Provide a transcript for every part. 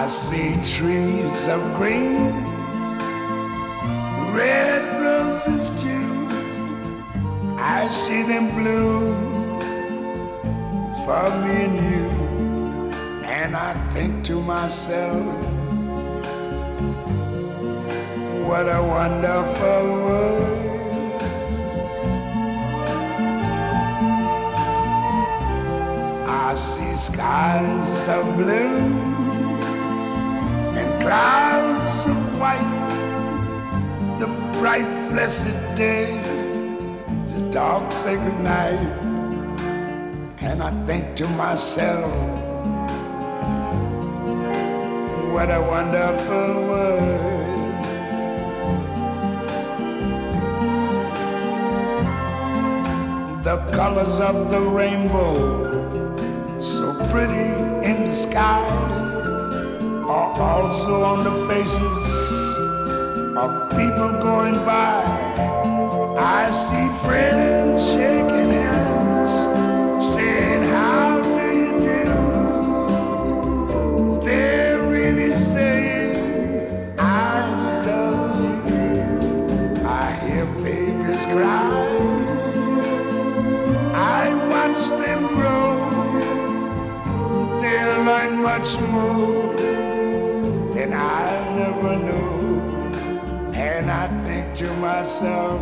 I see trees of green, red roses too. I see them bloom for me and you. And I think to myself, what a wonderful world. I see skies of blue and clouds of white, the bright blessed day, the dark sacred night. And I think to myself, what a wonderful world. The colors of the rainbow, so pretty in the sky, are also on the faces of people going by. I see friends shaking hands, saying, how do you do? They're really saying, I love you. I hear babies cry, I watch them grow. They'll learn much more than I'll ever know. And I think to myself,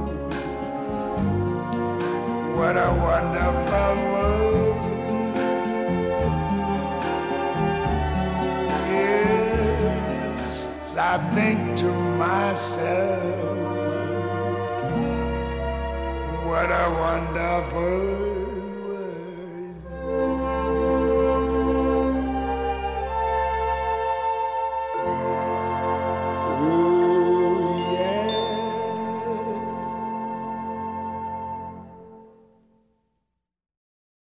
what a wonderful world. Yes, I think to myself, what a wonderful